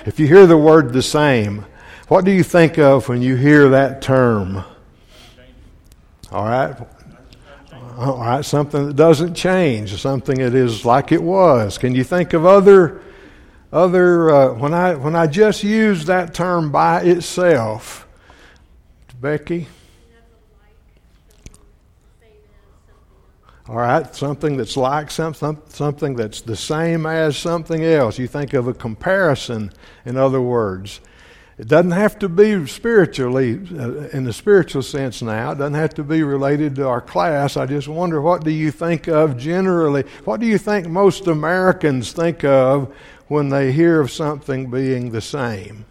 If you hear the word the same, what do you think of when you hear that term? All right, something that doesn't change, something that is like it was. Can you think of other when I just use that term by itself, Becky? All right, something that's like something that's the same as something else. You think of a comparison, in other words. It doesn't have to be spiritually, in the spiritual sense now. It doesn't have to be related to our class. I just wonder, what do you think of generally? What do you think most Americans think of when they hear of something being the same?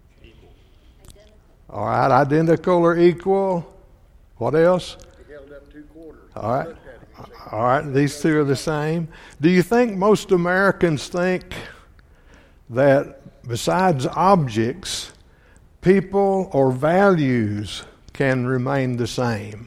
All right, identical or equal. What else? Held up 2 quarters. All right, these two are the same. Do you think most Americans think that besides objects, people or values can remain the same?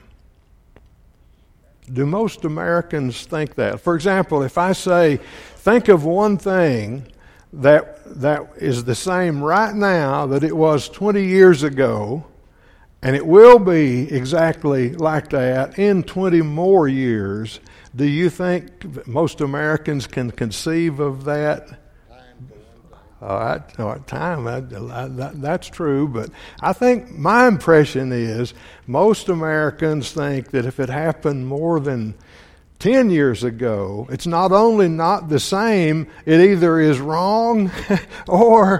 Do most Americans think that? For example, if I say, think of one thing that is the same right now that it was 20 years ago, and it will be exactly like that in 20 more years, do you think most Americans can conceive of that? All right, time, that's true, but I think my impression is most Americans think that if it happened more than 10 years ago, it's not only not the same, it either is wrong or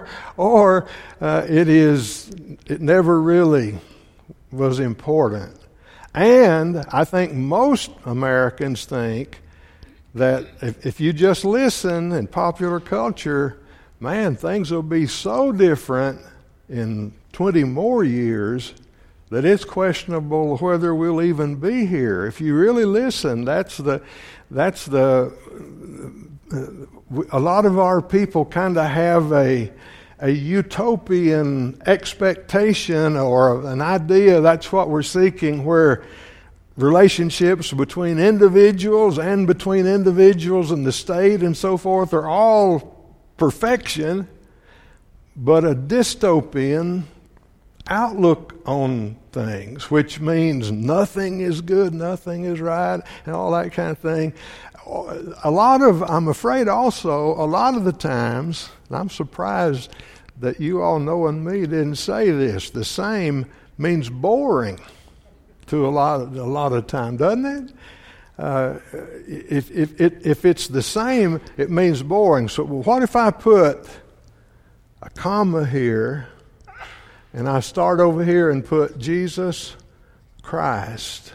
it never really was important. And I think most Americans think that if you just listen in popular culture, man, things will be so different in 20 more years that it's questionable whether we'll even be here. If you really listen, a lot of our people kind of have a utopian expectation or an idea that's what we're seeking, where relationships between individuals and the state and so forth are all perfection, but a dystopian outlook on things, which means nothing is good, nothing is right, and all that kind of thing. I'm afraid also, a lot of the times, and I'm surprised that you all knowing me didn't say this, the same means boring to a lot of time, doesn't it? If it's the same, it means boring. So what if I put a comma here and I start over here and put Jesus Christ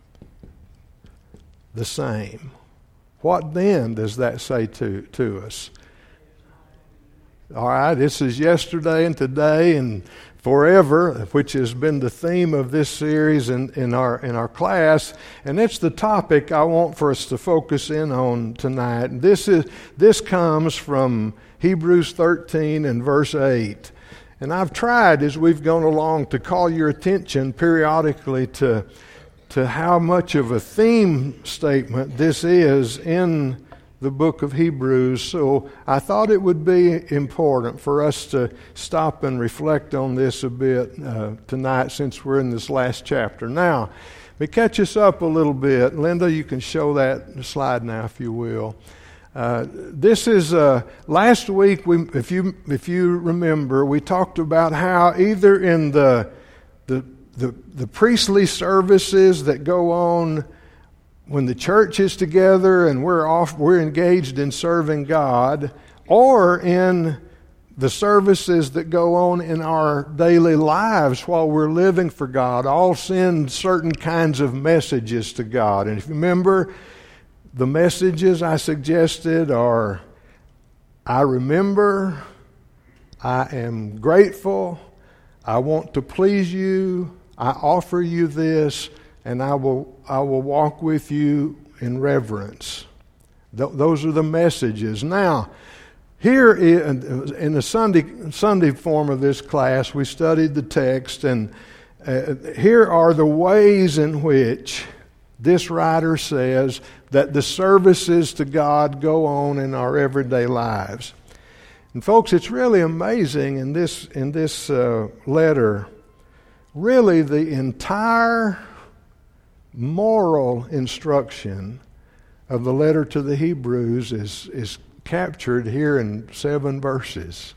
the same? What then does that say to us? All right, this is yesterday and today and forever, which has been the theme of this series in our class, and it's the topic I want for us to focus in on tonight. And this comes from Hebrews 13 and verse 8. And I've tried as we've gone along to call your attention periodically to how much of a theme statement this is in the book of Hebrews. So I thought it would be important for us to stop and reflect on this a bit tonight, since we're in this last chapter. Now, let me catch us up a little bit. Linda, you can show that slide now, if you will. This is last week. If you remember, we talked about how either in the priestly services that go on when the church is together and we're engaged in serving God, or in the services that go on in our daily lives while we're living for God, all send certain kinds of messages to God. And if you remember, the messages I suggested are, I remember, I am grateful, I want to please you, I offer you this, and I will walk with you in reverence. Those are the messages. Now, here in the Sunday form of this class, we studied the text, and here are the ways in which this writer says that the services to God go on in our everyday lives. And folks, it's really amazing in this letter, really the entire moral instruction of the letter to the Hebrews is captured here in 7 verses.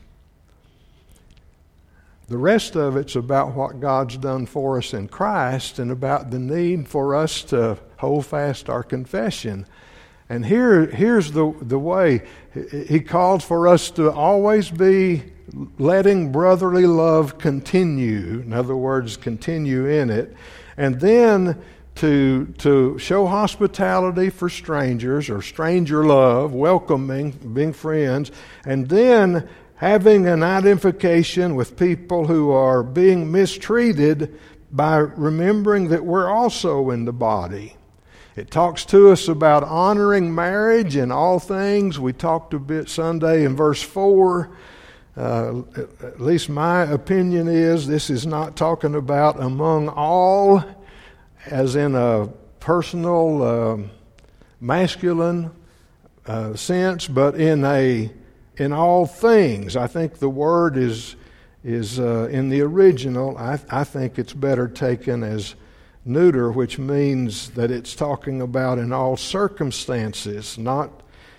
The rest of it's about what God's done for us in Christ and about the need for us to hold fast our confession. And here's the way. He calls for us to always be letting brotherly love continue. In other words, continue in it. And then to show hospitality for strangers, or stranger love, welcoming, being friends. And then having an identification with people who are being mistreated by remembering that we're also in the body. It talks to us about honoring marriage in all things. We talked a bit Sunday in verse 4. At least my opinion is this is not talking about among all as in a personal masculine sense, but in all things. I think the word is in the original. I think it's better taken as neuter, which means that it's talking about in all circumstances, not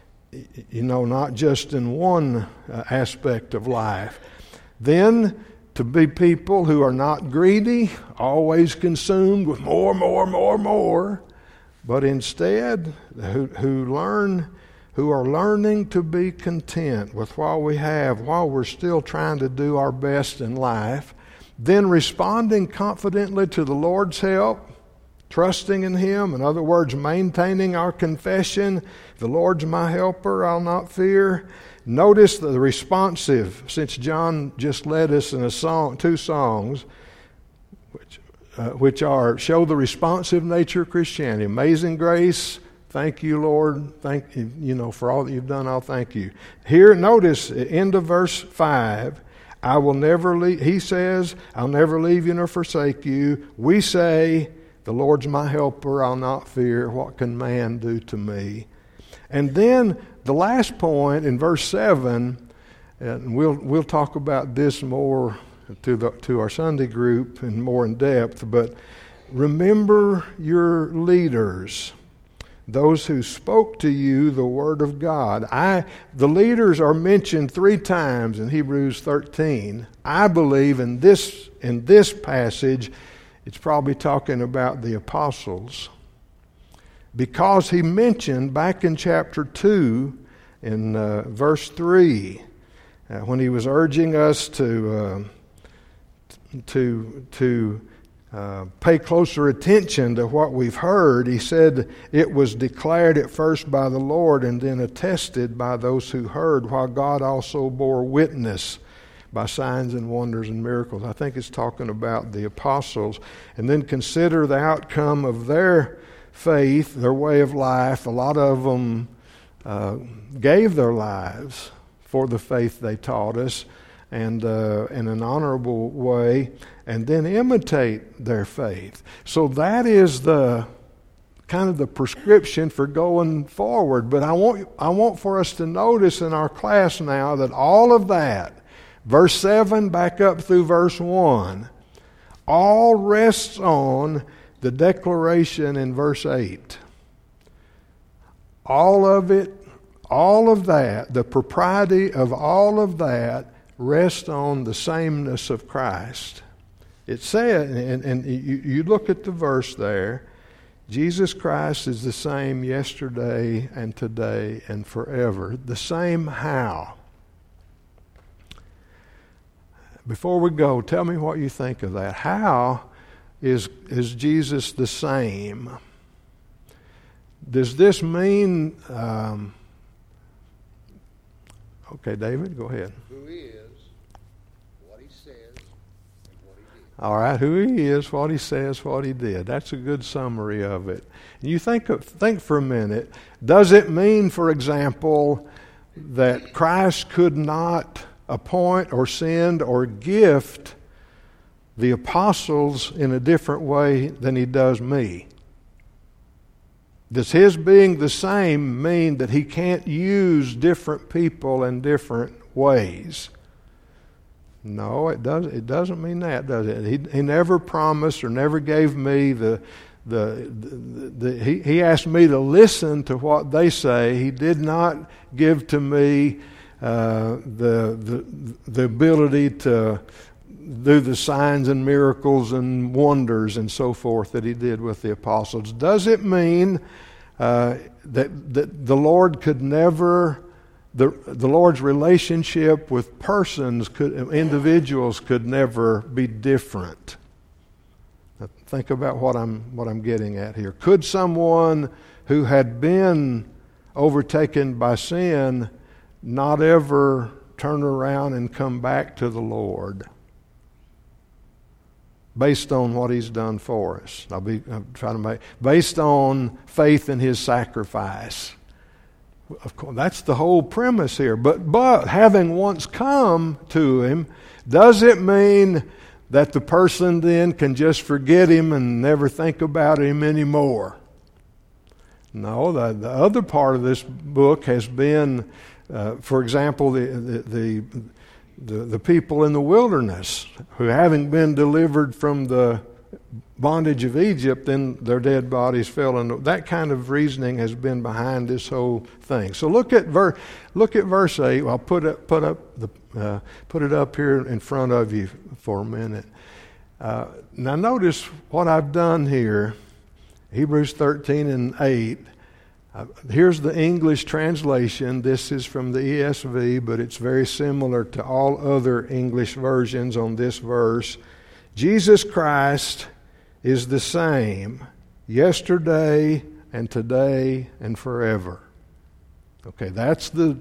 just in one aspect of life. Then to be people who are not greedy, always consumed with more, but instead who are learning to be content with what we have while we're still trying to do our best in life, then responding confidently to the Lord's help, trusting in Him, in other words, maintaining our confession, the Lord's my helper, I'll not fear. Notice the responsive, since John just led us in two songs, which are show the responsive nature of Christianity. Amazing grace, thank you, Lord. Thank you, for all that you've done, I'll thank you. Here, notice, end of verse 5, I will never leave, he says, I'll never leave you nor forsake you. We say, the Lord's my helper, I'll not fear. What can man do to me? And then the last point in verse 7, and we'll talk about this more to our Sunday group and more in depth, but remember your leaders, those who spoke to you the word of God. The leaders are mentioned 3 times in Hebrews 13. I believe in this passage, it's probably talking about the apostles, because he mentioned back in chapter 2 in verse 3 when he was urging us to pay closer attention to what we've heard. He said it was declared at first by the Lord and then attested by those who heard, while God also bore witness by signs and wonders and miracles. I think it's talking about the apostles. And then consider the outcome of their faith, their way of life. A lot of them gave their lives for the faith they taught us, and in an honorable way, and then imitate their faith. So that is the kind of the prescription for going forward. But I want for us to notice in our class now that all of that, verse 7 back up through verse 1, all rests on the declaration in verse 8. All of it, all of that, the propriety of all of that rests on the sameness of Christ. It said, and you look at the verse there, Jesus Christ is the same yesterday and today and forever. The same how? Before we go, tell me what you think of that. How is Jesus the same? Does this mean... okay, David, go ahead. Who he is, what he says, and what he did. All right, who he is, what he says, what he did. That's a good summary of it. You think for a minute, does it mean, for example, that Christ could not appoint or send or gift the apostles in a different way than he does me? Does his being the same mean that he can't use different people in different ways? No, it doesn't. It doesn't mean that, does it? He never promised or never gave me he asked me to listen to what they say. He did not give to me the ability to do the signs and miracles and wonders and so forth that he did with the apostles. Does it mean that the Lord could never, the Lord's relationship with persons, individuals could never be different? Now, think about what I'm getting at here. Could someone who had been overtaken by sin not ever turn around and come back to the Lord based on what he's done for us? I'm trying to make based on faith in his sacrifice. Of course, that's the whole premise here. But having once come to him, does it mean that the person then can just forget him and never think about him anymore? No, the other part of this book has been, for example, the people in the wilderness who, having been delivered from the bondage of Egypt, then their dead bodies fell into. That kind of reasoning has been behind this whole thing. So look at verse 8. I'll put it up here in front of you for a minute. Now notice what I've done here. Hebrews 13 and 8. Here's the English translation. This is from the ESV, but it's very similar to all other English versions on this verse. Jesus Christ is the same yesterday and today and forever. Okay, that's the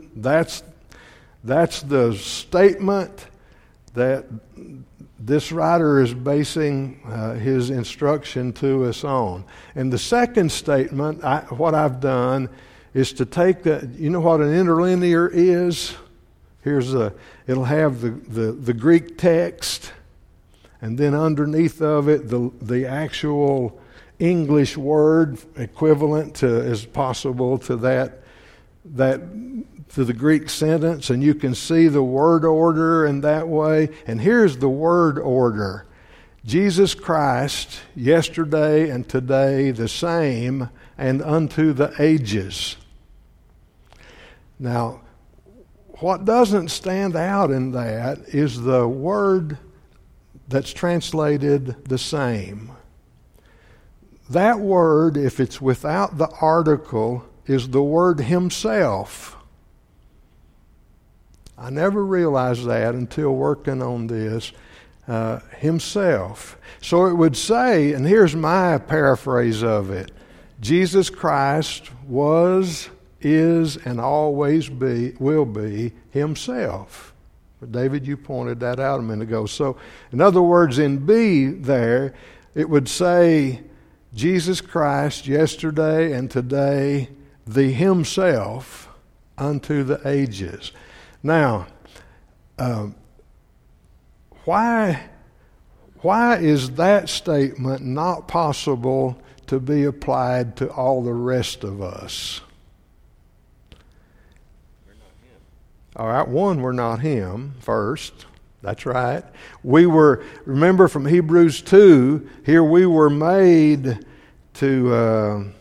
statement that this writer is basing his instruction to us on. And the second statement, what I've done is to take that. You know what an interlinear is? It'll have the Greek text, and then underneath of it the actual English word equivalent to as possible to that to the Greek sentence, and you can see the word order in that way. And here's the word order: Jesus Christ, yesterday and today the same, and unto the ages. Now, what doesn't stand out in that is the word that's translated the same. That word, if it's without the article, is the word himself. I never realized that until working on this. Himself. So it would say, and here's my paraphrase of it: Jesus Christ was, is, and always will be himself. David, you pointed that out a minute ago. So, in other words, in B there, it would say Jesus Christ yesterday and today, the himself unto the ages. Now, why is that statement not possible to be applied to all the rest of us? All right, one, we're not him first. That's right. Remember from Hebrews 2, here we were made to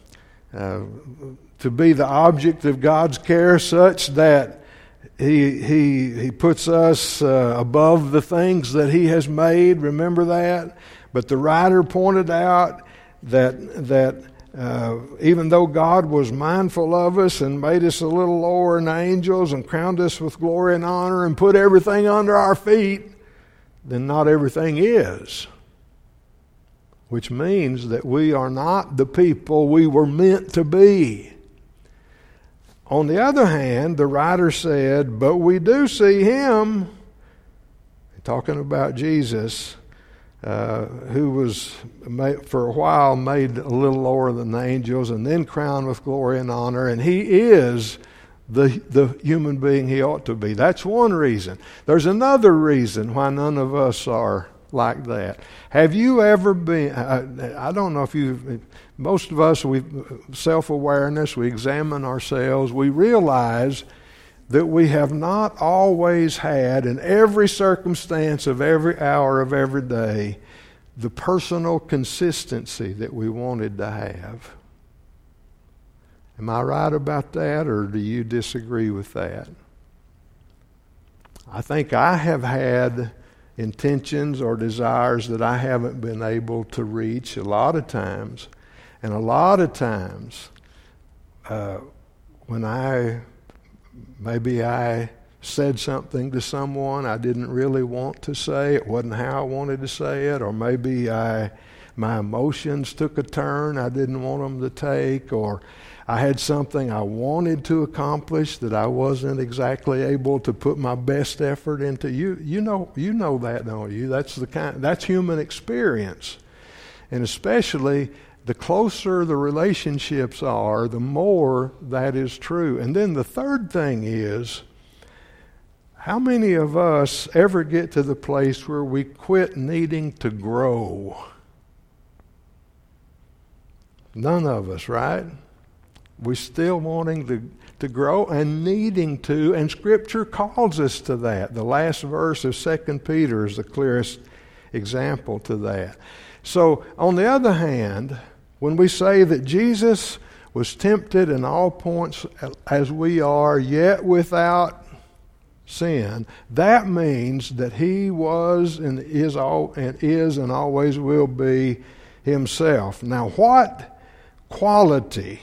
be the object of God's care, such that He puts us above the things that He has made. Remember that? But the writer pointed out that even though God was mindful of us and made us a little lower than angels and crowned us with glory and honor and put everything under our feet, then not everything is. Which means that we are not the people we were meant to be. On the other hand, the writer said, but we do see him, talking about Jesus, who was for a while made a little lower than the angels and then crowned with glory and honor, and he is the human being he ought to be. That's one reason. There's another reason why none of us are like that. Have you ever been, I don't know if most of us, we self-awareness, we examine ourselves, we realize that we have not always had, in every circumstance of every hour of every day, the personal consistency that we wanted to have. Am I right about that, or do you disagree with that? I think I have had intentions or desires that I haven't been able to reach a lot of times. And a lot of times, when maybe I said something to someone I didn't really want to say, it wasn't how I wanted to say it, or maybe my emotions took a turn I didn't want them to take, or I had something I wanted to accomplish that I wasn't exactly able to put my best effort into. You know that, don't you? That's human experience. And especially the closer the relationships are, the more that is true. And then the third thing is, how many of us ever get to the place where we quit needing to grow? None of us, right? We're still wanting to grow and needing to, and Scripture calls us to that. The last verse of 2 Peter is the clearest example to that. So, on the other hand, when we say that Jesus was tempted in all points as we are, yet without sin, that means that he was and is and always will be himself. Now, what quality?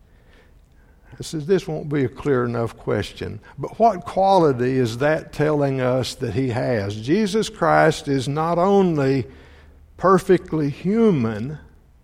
This won't be a clear enough question, but what quality is that telling us that he has? Jesus Christ is not only perfectly human,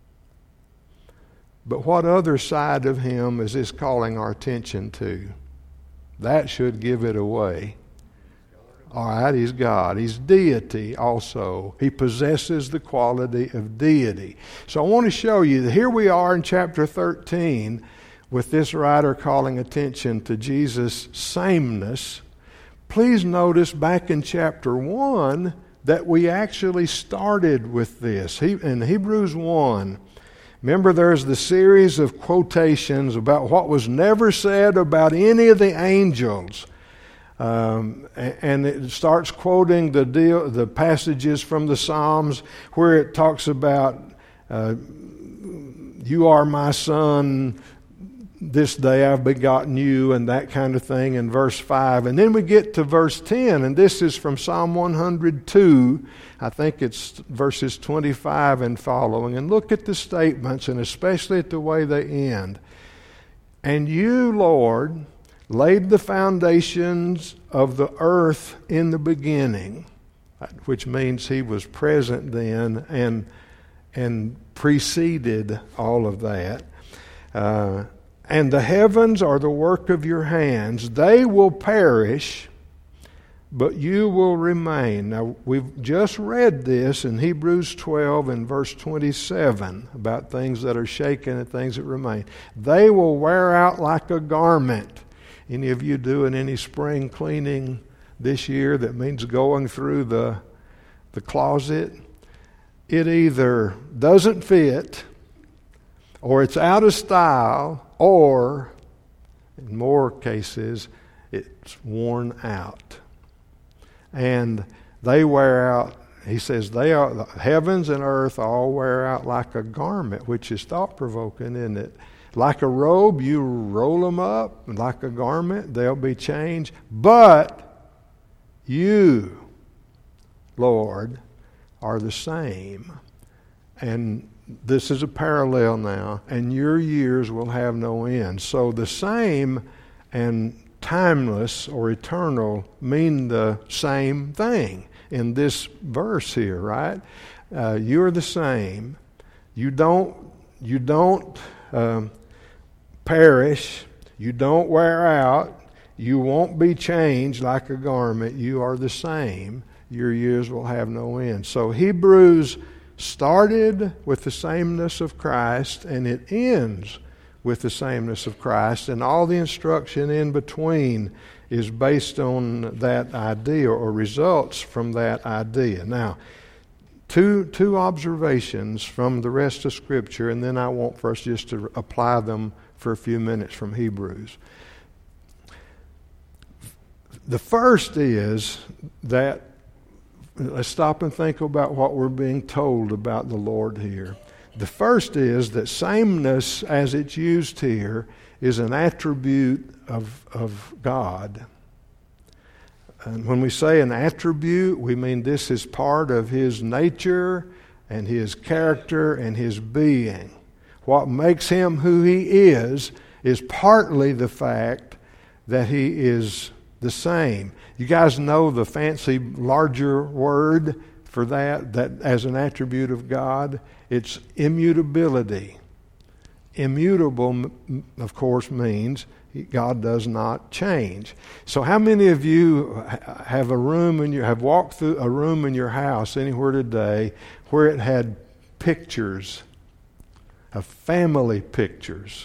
but what other side of him is this calling our attention to? That should give it away. All right, he's God. He's deity also. He possesses the quality of deity. So I want to show you that here we are in chapter 13 with this writer calling attention to Jesus' sameness. Please notice back in chapter 1 that we actually started with this. In Hebrews 1, remember there's the series of quotations about what was never said about any of the angels. And it starts quoting the passages from the Psalms where it talks about, you are my son, this day I've begotten you, and that kind of thing in verse 5. And then we get to verse 10, and this is from Psalm 102. I think it's verses 25 and following. And look at the statements, and especially at the way they end. And you, Lord, laid the foundations of the earth in the beginning, which means he was present then and preceded all of that. And the heavens are the work of your hands. They will perish, but you will remain. Now, we've just read this in Hebrews 12 and verse 27 about things that are shaken and things that remain. They will wear out like a garment. Any of you doing any spring cleaning this year that means going through the closet? It either doesn't fit, or it's out of style, or in more cases, it's worn out. And they wear out, he says, the heavens and earth all wear out like a garment, which is thought-provoking, isn't it? Like a robe, you roll them up, like a garment, they'll be changed. But you, Lord, are the same. And this is a parallel now, and your years will have no end. So the same and timeless or eternal mean the same thing in this verse here, right? You're the same. You don't perish. You don't wear out. You won't be changed like a garment. You are the same. Your years will have no end. So Hebrews started with the sameness of Christ, and it ends with the sameness of Christ, and all the instruction in between is based on that idea or results from that idea. Now, Two observations from the rest of Scripture, and then I want for us just to apply them for a few minutes from Hebrews. The first is that, let's stop and think about what we're being told about the Lord here. The first is that sameness, as it's used here, is an attribute of God. And when we say an attribute, we mean this is part of His nature and His character and His being. What makes Him who He is partly the fact that He is the same. You guys know the fancy larger word for that as an attribute of God? It's immutability. Immutable, of course, means God does not change. So how many of you have walked through a room in your house anywhere today where it had pictures, of family pictures?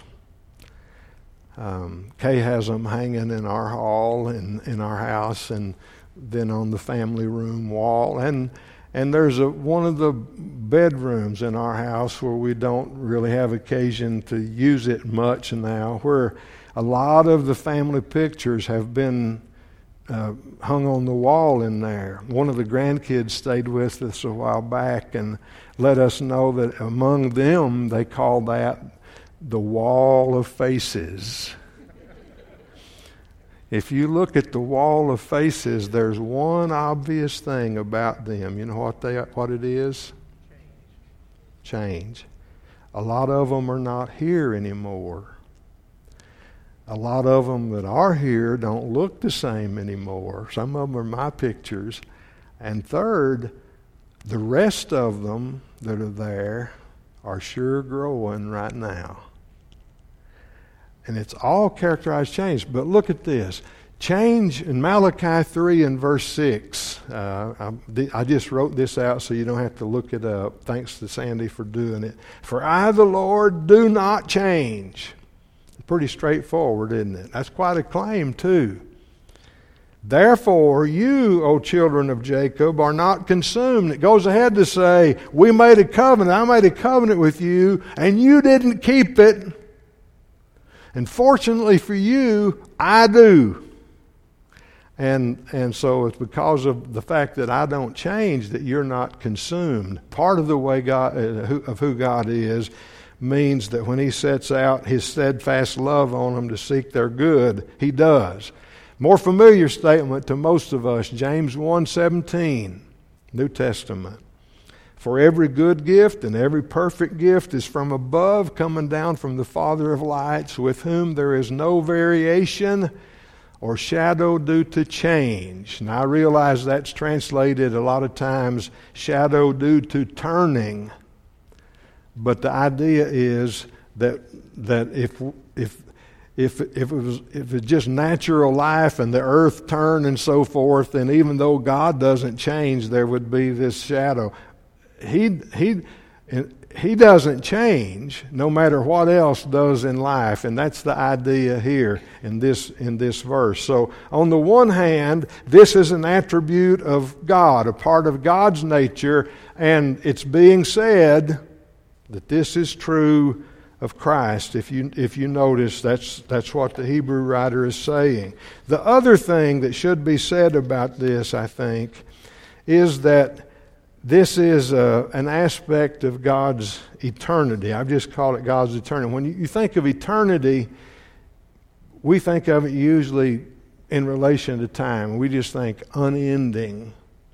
Kay has them hanging in our hall in our house, and then on the family room wall. And there's one of the bedrooms in our house where we don't really have occasion to use it much now, where a lot of the family pictures have been hung on the wall in there. One of the grandkids stayed with us a while back and let us know that among them they call that the wall of faces. If you look at the wall of faces, there's one obvious thing about them. You know what it is? Change. A lot of them are not here anymore. A lot of them that are here don't look the same anymore. Some of them are my pictures. And third, the rest of them that are there are sure growing right now. And it's all characterized change. But look at this. Change in Malachi 3 and verse 6. I just wrote this out so you don't have to look it up. Thanks to Sandy for doing it. For I, the Lord, do not change. Pretty straightforward, isn't it? That's quite a claim, too. Therefore, you, O children of Jacob, are not consumed. It goes ahead to say, we made a covenant. I made a covenant with you, and you didn't keep it. And fortunately for you, I do. And so it's because of the fact that I don't change that you're not consumed. Part of the way of who God is means that when He sets out His steadfast love on them to seek their good, He does. More familiar statement to most of us, James 1:17, New Testament. For every good gift and every perfect gift is from above, coming down from the Father of lights, with whom there is no variation or shadow due to change. Now I realize that's translated a lot of times shadow due to turning. But the idea is that if it's just natural life and the earth turned and so forth, then even though God doesn't change, there would be this shadow. He doesn't change no matter what else does in life, and that's the idea here in this verse. So on the one hand, this is an attribute of God, a part of God's nature, and it's being said that this is true of Christ. If you notice, that's what the Hebrew writer is saying. The other thing that should be said about this, I think, is that this is an aspect of God's eternity. I've just called it God's eternity. When you think of eternity, we think of it usually in relation to time. We just think unending.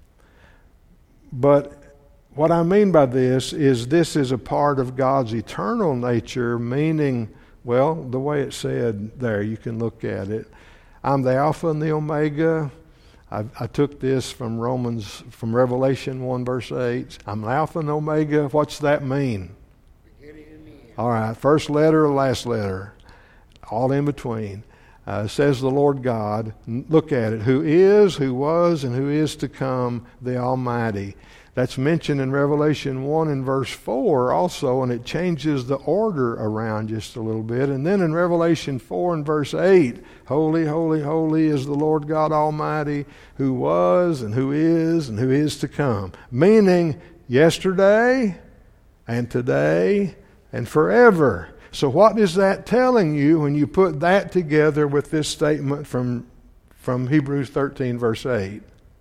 But what I mean by this is a part of God's eternal nature, meaning, well, the way it's said there, you can look at it. I'm the Alpha and the Omega. I took this from Revelation 1 verse 8. I'm Alpha and Omega. What's that mean? Beginning and the end. All right, first letter or last letter, all in between. Says the Lord God, look at it, who is, who was, and who is to come, the Almighty. That's mentioned in Revelation 1 and verse 4 also, and it changes the order around just a little bit. And then in Revelation 4 and verse 8, holy, holy, holy is the Lord God Almighty, who was and who is to come. Meaning yesterday and today and forever. So what is that telling you when you put that together with this statement from Hebrews 13, verse 8?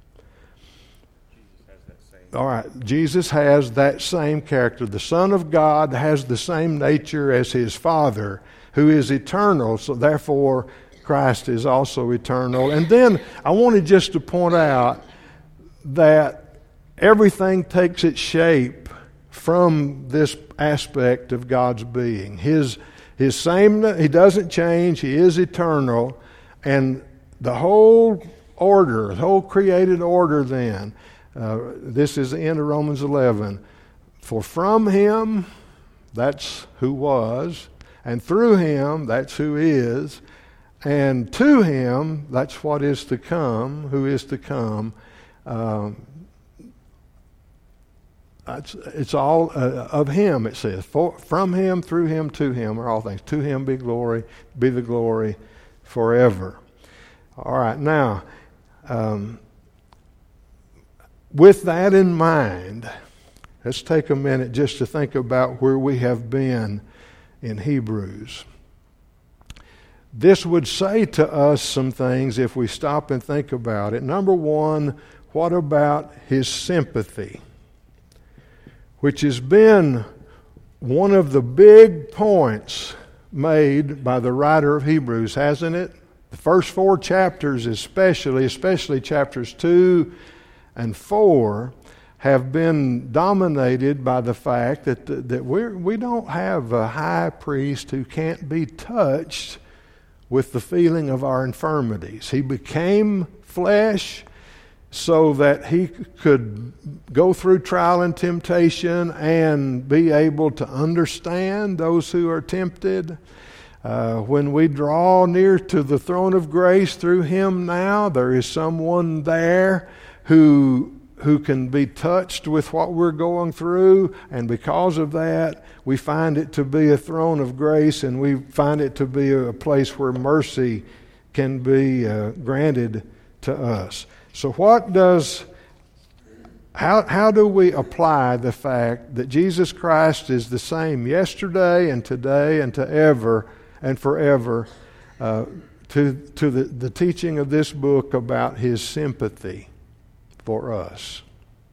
All right, Jesus has that same character. The Son of God has the same nature as His Father, who is eternal, so therefore Christ is also eternal. And then I wanted just to point out that everything takes its shape from this aspect of God's being. His same, He doesn't change, He is eternal, and the whole order, the whole created order then, this is the end of Romans 11. For from Him, that's who was, and through Him, that's who is, and to Him, that's what is to come, who is to come. It's all of Him, it says. From Him, through Him, to Him are all things. To Him be the glory forever. All right, now, with that in mind, let's take a minute just to think about where we have been in Hebrews. This would say to us some things if we stop and think about it. Number one, what about His sympathy? Which has been one of the big points made by the writer of Hebrews, hasn't it? The first 4 chapters especially chapters 2 and 4, have been dominated by the fact that we don't have a high priest who can't be touched with the feeling of our infirmities. He became flesh so that He could go through trial and temptation and be able to understand those who are tempted. When we draw near to the throne of grace through Him now, there is someone there who can be touched with what we're going through, and because of that, we find it to be a throne of grace, and we find it to be a place where mercy can be granted to us. So how do we apply the fact that Jesus Christ is the same yesterday and today and to ever and forever to the teaching of this book about His sympathy for us?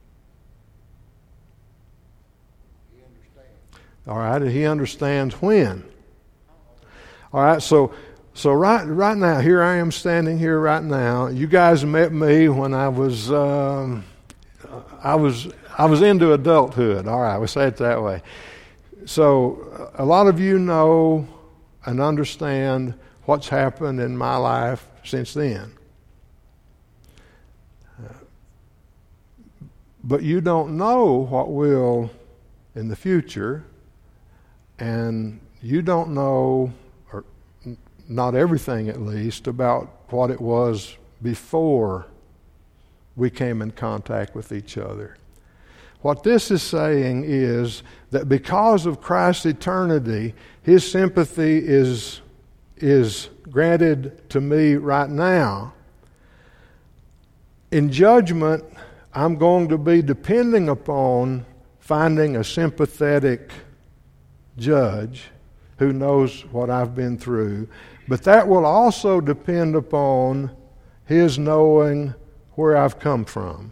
All right, and He understands when. All right, so right now, here I am standing here right now. You guys met me when I was into adulthood. All right, we'll say it that way. So a lot of you know and understand what's happened in my life since then. But you don't know what will in the future, and you don't know, or not everything at least, about what it was before we came in contact with each other. What this is saying is that because of Christ's eternity, His sympathy is granted to me right now. In judgment, I'm going to be depending upon finding a sympathetic judge who knows what I've been through. But that will also depend upon His knowing where I've come from.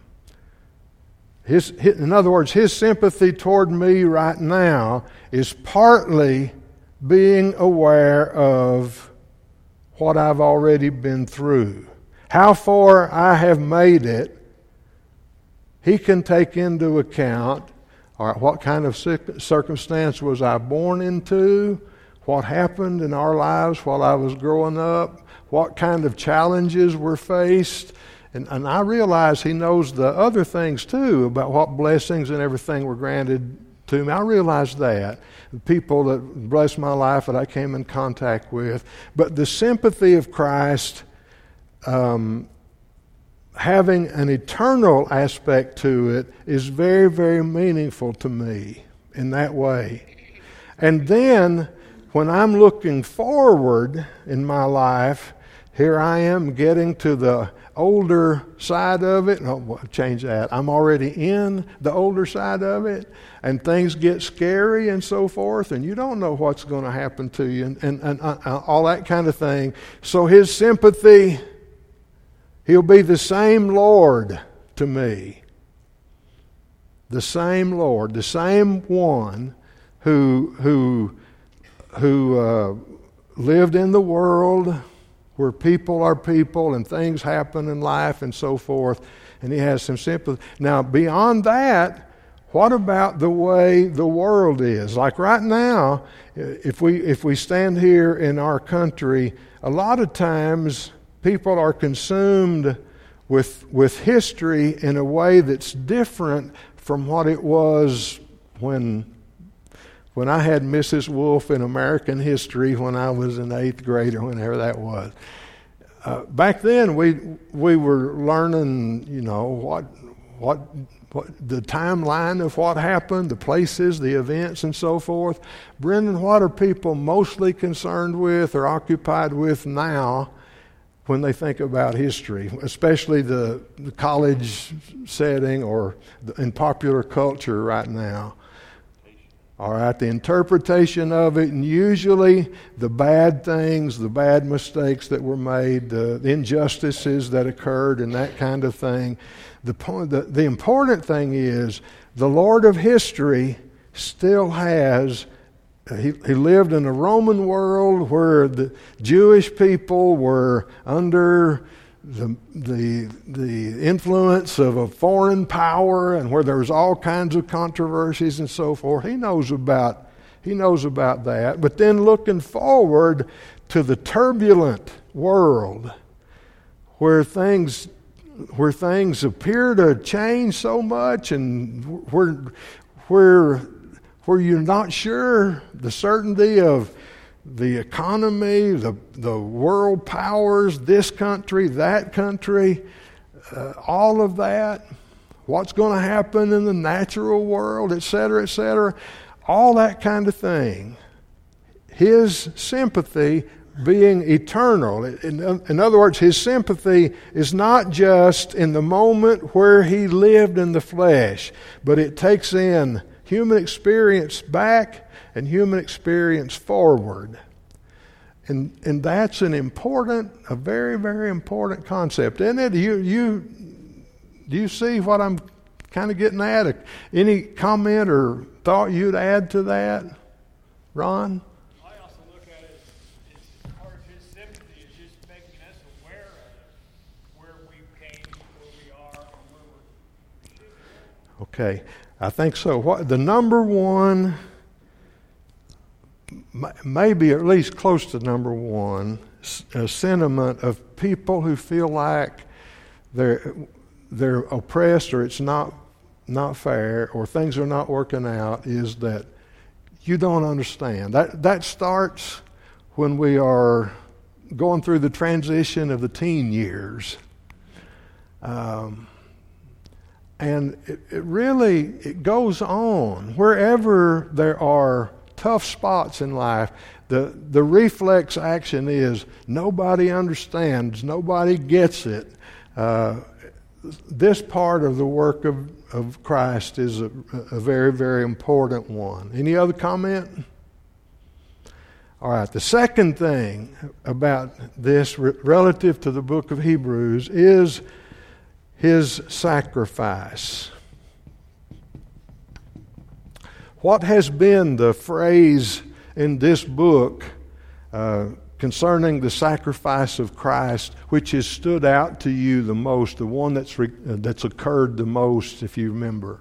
In other words, His sympathy toward me right now is partly being aware of what I've already been through. How far I have made it, He can take into account, all right, what kind of circumstance was I born into, what happened in our lives while I was growing up, what kind of challenges were faced. And I realize He knows the other things too, about what blessings and everything were granted to me. I realize that. The people that blessed my life that I came in contact with. But the sympathy of Christ, having an eternal aspect to it, is very, very meaningful to me in that way. And then, when I'm looking forward in my life, here I am getting to the older side of it. No, change that. I'm already in the older side of it, and things get scary and so forth, and you don't know what's going to happen to you, and all that kind of thing. So his sympathy, he'll be the same Lord to me. The same Lord, the same one who lived in the world where people are people and things happen in life and so forth, and he has some sympathy. Now, beyond that, what about the way the world is? Like right now, if we stand here in our country, a lot of times people are consumed with history in a way that's different from what it was when I had Mrs. Wolf in American History when I was in 8th grade or whenever that was. Back then, we were learning, what the timeline of what happened, the places, the events, and so forth. Brendan, what are people mostly concerned with or occupied with now when they think about history, especially the college setting or in popular culture right now? All right, the interpretation of it, and usually the bad things, the bad mistakes that were made, the injustices that occurred, and that kind of thing. The important thing is the Lord of history still has. He lived in a Roman world where the Jewish people were under the influence of a foreign power, and where there was all kinds of controversies and so forth. He knows about that. But then looking forward to the turbulent world where things appear to change so much, and where you're not sure the certainty of the economy, the world powers, this country, that country, all of that, what's going to happen in the natural world, et cetera, all that kind of thing. His sympathy being eternal. In other words, his sympathy is not just in the moment where he lived in the flesh, but it takes in human experience back and human experience forward. And that's a very, very important concept, isn't it? Do you see what I'm kind of getting at? Any comment or thought you'd add to that, Ron? I also look at it as part of his sympathy is just making us aware of where we came, where we are, and where we should be. Okay, I think so. What the number one, maybe at least close to number one, sentiment of people who feel like they're oppressed, or it's not fair, or things are not working out, is that you don't understand. That starts when we are going through the transition of the teen years. And it really goes on. Wherever there are tough spots in life, the reflex action is nobody understands, nobody gets it. This part of the work of Christ is a very, very important one. Any other comment? All right, the second thing about this relative to the book of Hebrews is his sacrifice. What has been the phrase in this book concerning the sacrifice of Christ, which has stood out to you the most, the one that's occurred the most, if you remember?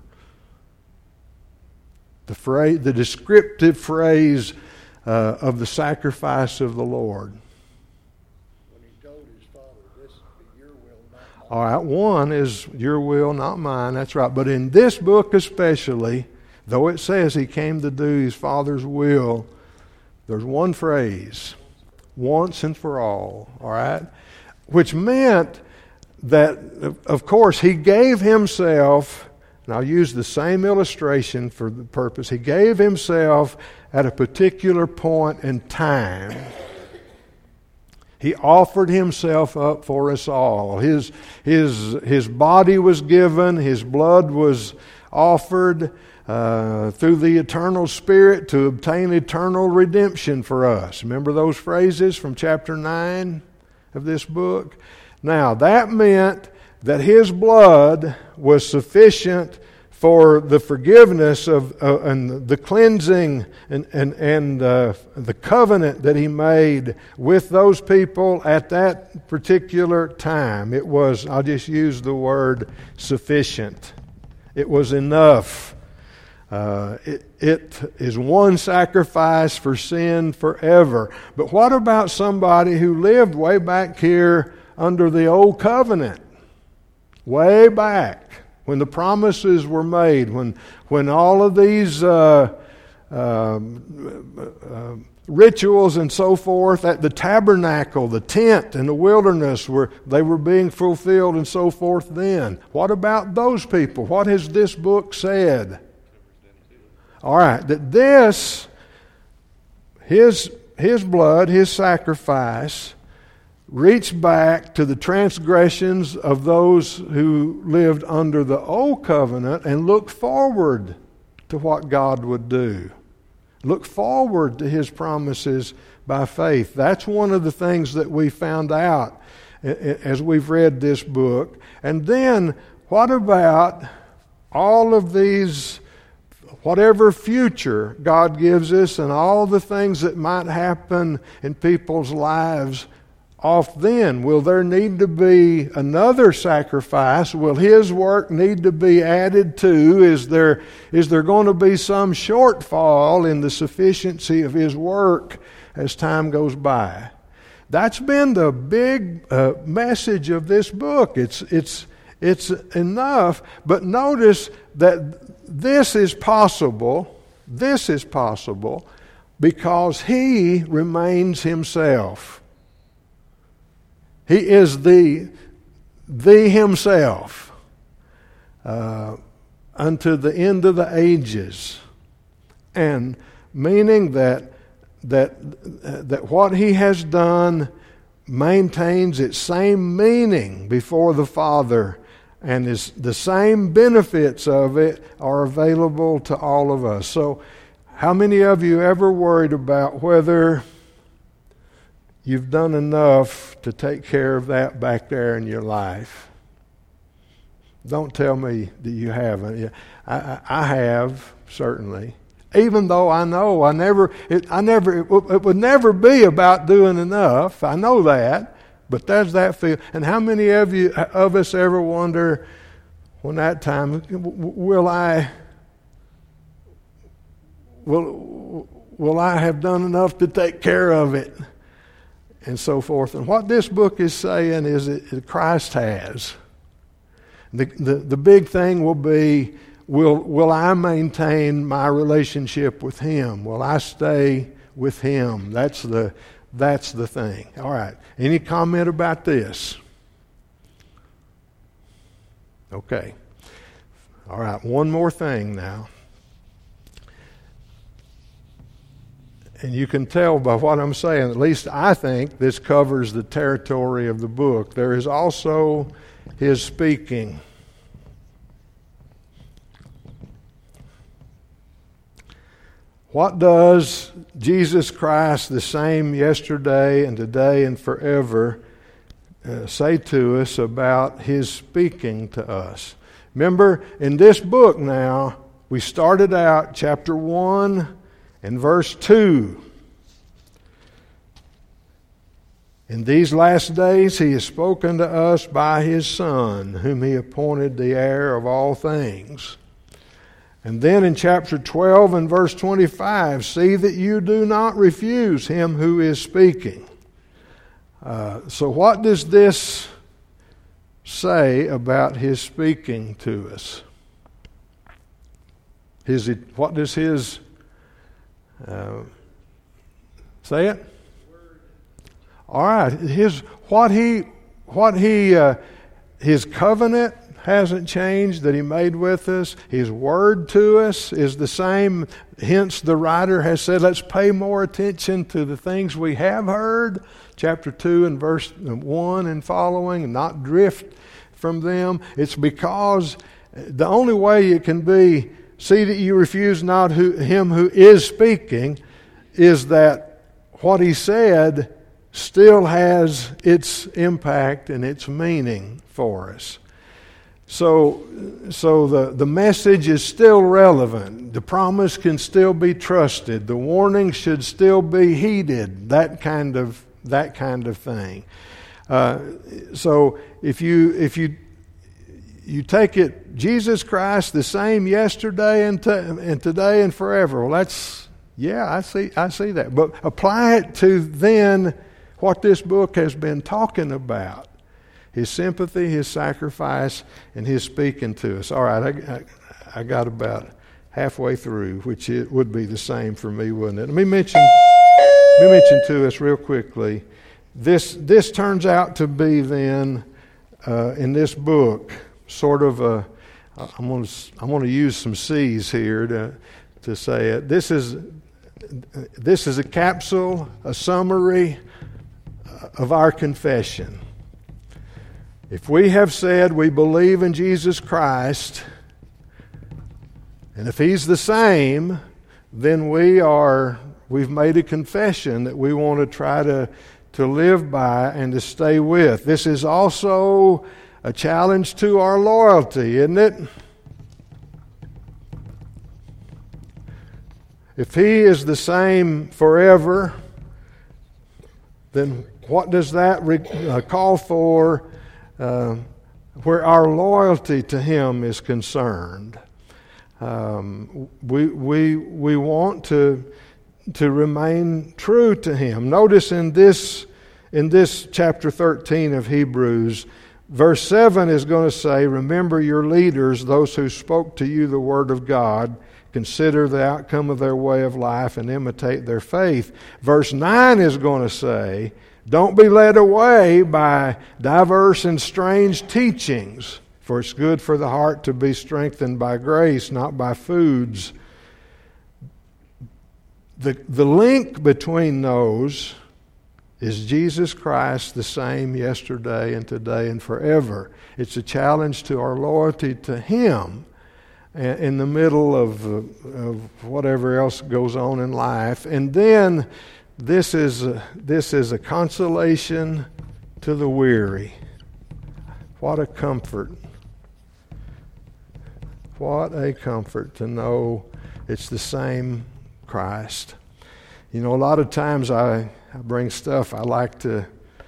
The descriptive phrase of the sacrifice of the Lord. When he told his father, "This be your will, not mine." All right, one is your will, not mine. That's right. But in this book especially, though it says he came to do his Father's will, there's one phrase, once and for all, right? Which meant that, of course, he gave himself, and I'll use the same illustration for the purpose, he gave himself at a particular point in time. He offered himself up for us all. His body was given, his blood was offered through the eternal Spirit to obtain eternal redemption for us. Remember those phrases from chapter 9 of this book? Now, that meant that his blood was sufficient for the forgiveness of and the cleansing and the covenant that he made with those people at that particular time. It was, I'll just use the word sufficient. It was enough. It is one sacrifice for sin forever. But what about somebody who lived way back here under the old covenant? Way back, when the promises were made, when all of these rituals and so forth at the tabernacle, the tent in the wilderness, they were being fulfilled and so forth then. What about those people? What has this book said? All right, that his blood, his sacrifice, reached back to the transgressions of those who lived under the old covenant and looked forward to what God would do. Look forward to his promises by faith. That's one of the things that we found out as we've read this book. And then, what about all of these, whatever future God gives us and all the things that might happen in people's lives off then? Will there need to be another sacrifice? Will his work need to be added to? Is there going to be some shortfall in the sufficiency of his work as time goes by? That's been the big message of this book. It's enough, but notice that this is possible. This is possible because he remains himself. He is the himself unto the end of the ages, and meaning that what he has done maintains its same meaning before the Father, and is the same benefits of it are available to all of us. So, how many of you ever worried about whether you've done enough to take care of that back there in your life? Don't tell me that you haven't. I have, certainly. Even though I know it would never be about doing enough. I know that, but there's that feel. And how many of us ever wonder, when that time, will I have done enough to take care of it? And so forth. And what this book is saying is that Christ has. The big thing will be, will I maintain my relationship with him? Will I stay with him? That's the thing. All right. Any comment about this? Okay. All right. One more thing now. And you can tell by what I'm saying, at least I think this covers the territory of the book. There is also his speaking. What does Jesus Christ, the same yesterday and today and forever, say to us about his speaking to us? Remember, in this book now, we started out chapter 1 and verse 2. In these last days he has spoken to us by his Son, whom he appointed the heir of all things. And then in chapter 12 and verse 25, see that you do not refuse him who is speaking. So what does this say about his speaking to us? What does his... say it? All right. His covenant, hasn't changed that He made with us. His Word to us is the same. Hence the writer has said, let's pay more attention to the things we have heard. Chapter 2 and verse 1 and following, and not drift from them. It's because the only way it can be, see that you refuse not Him who is speaking, is that what He said still has its impact and its meaning for us. So the message is still relevant. The promise can still be trusted. The warning should still be heeded. That kind of thing. So if you take it, Jesus Christ the same yesterday and today and forever. Well, I see that. But apply it to then what this book has been talking about. His sympathy, His sacrifice, and His speaking to us. All right, I got about halfway through, which it would be the same for me, wouldn't it? Let me mention to us real quickly. This turns out to be then in this book sort of I'm going to use some C's here to say it. This is a capsule, a summary of our confession. If we have said we believe in Jesus Christ, and if He's the same, then we've made a confession that we want to try to live by and to stay with. This is also a challenge to our loyalty, isn't it? If He is the same forever, then what does that call for where our loyalty to Him is concerned? We want to remain true to Him. Notice in this chapter 13 of Hebrews, verse 7 is going to say, remember your leaders, those who spoke to you the word of God. Consider the outcome of their way of life and imitate their faith. Verse 9 is going to say, don't be led away by diverse and strange teachings, for it's good for the heart to be strengthened by grace, not by foods. The link between those is Jesus Christ the same yesterday and today and forever. It's a challenge to our loyalty to Him in the middle of whatever else goes on in life. And then this is a consolation to the weary. What a comfort. What a comfort to know it's the same Christ. You know, a lot of times I bring stuff I like to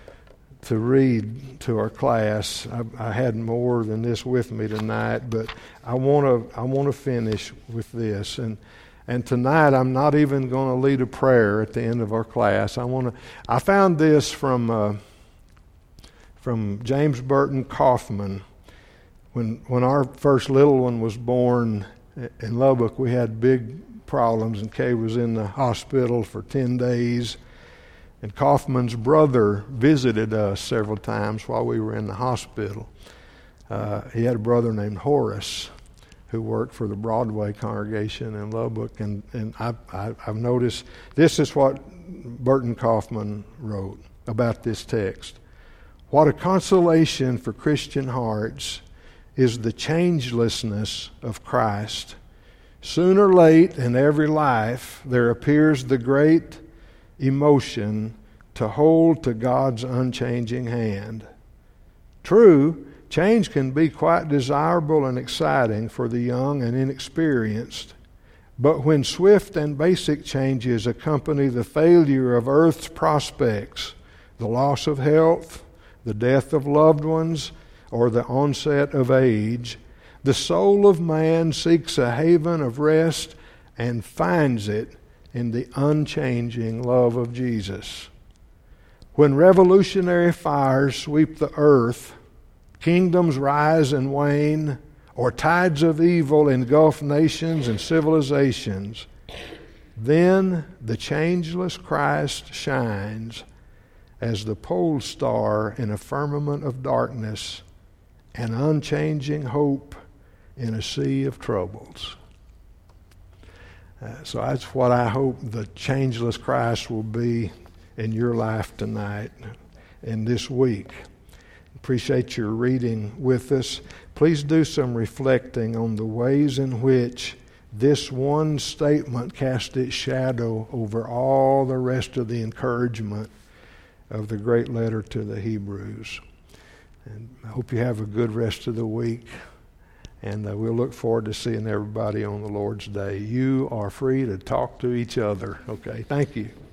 read to our class. I had more than this with me tonight, but I want to finish with this. And tonight I'm not even going to lead a prayer at the end of our class. I found this from James Burton Kaufman. When our first little one was born in Lubbock, we had big problems, and Kay was in the hospital for 10 days. And Kaufman's brother visited us several times while we were in the hospital. He had a brother named Horace who worked for the Broadway congregation in Lubbock. And I've noticed this is what Burton Kaufman wrote about this text. What a consolation for Christian hearts is the changelessness of Christ. Soon or late in every life there appears the great emotion to hold to God's unchanging hand. True, change can be quite desirable and exciting for the young and inexperienced, but when swift and basic changes accompany the failure of earth's prospects, the loss of health, the death of loved ones, or the onset of age, the soul of man seeks a haven of rest and finds it in the unchanging love of Jesus. When revolutionary fires sweep the earth, kingdoms rise and wane, or tides of evil engulf nations and civilizations, then the changeless Christ shines as the pole star in a firmament of darkness, an unchanging hope in a sea of troubles. So that's what I hope the changeless Christ will be in your life tonight and this week. Appreciate your reading with us. Please do some reflecting on the ways in which this one statement cast its shadow over all the rest of the encouragement of the great letter to the Hebrews. And I hope you have a good rest of the week. And we'll look forward to seeing everybody on the Lord's Day. You are free to talk to each other. Okay, thank you.